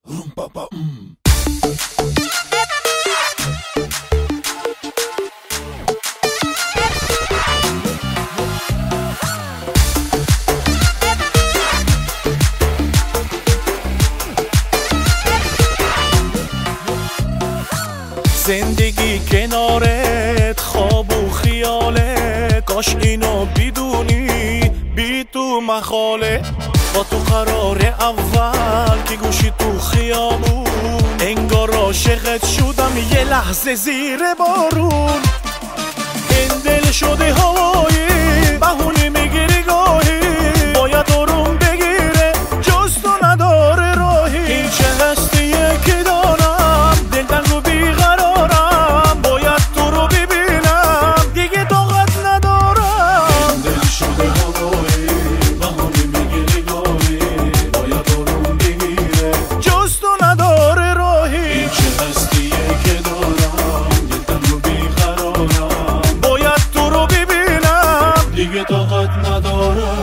زندگی کنارت خواب و خیالت، کاش اینو بدونی بی تو محاله. با تو قرار اول که گوشی تو خیابون، انگار عاشقت شدم یه لحظه زیر بارون. این دل شده هوایی بهونه میگیری گاهی، باید آروم بگیره جز تو نداره راهی. این چه هستیه که دارم دل تنگ و بیقرارم، باید تو رو ببینم دیگه طاقت ندارم. این دل شده هوایی بهونه میگیری گاهی، باید آروم بگیره جز تو نداره راهی. این چه هستیه که دارم دل تنگ و بیقرارم، باید تو رو ببینم دیگه طاقت ندارم.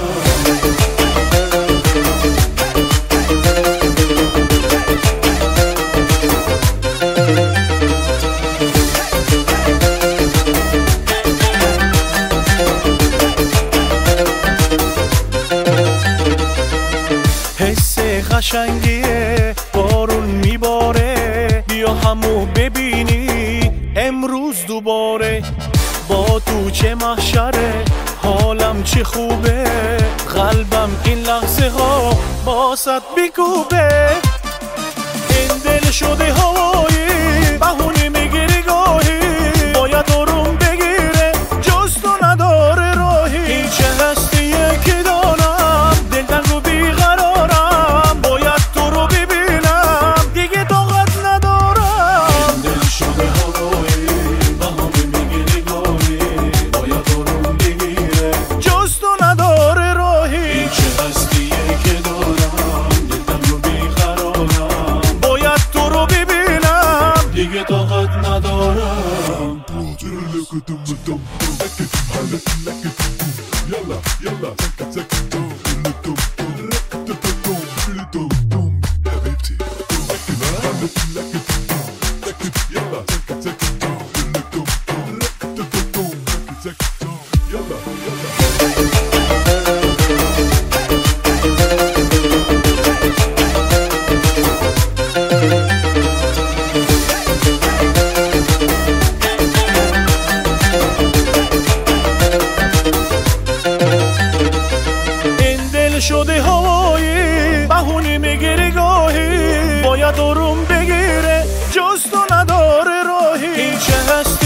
حس قشنگیه بارون میباره، بیا همو ببینی امروز دوباره. با تو چه محشره حالم چه خوبه، قلبم این لحظه ها باست بیکوبه. این دل شده هوایی بهونه میگیری گاهی، باید آروم بگیره جز تو نداره راهی. این چه هستیه که دارم دل تنگ و بیقرارم، باید تو رو ببینم دیگه طاقت ندارم. این دل شده هوایی بهونه میگیری گاهی، باید آروم بگیره جز تو نداره راهی. این چه هستیه که دارم دل تنگ و بیقرارم، باید تو رو ببینم دیگه طاقت ندارم. شده هوایی بهونه میگیری گاهی، باید آروم بگیره جز تو نداره راهی. این چه هست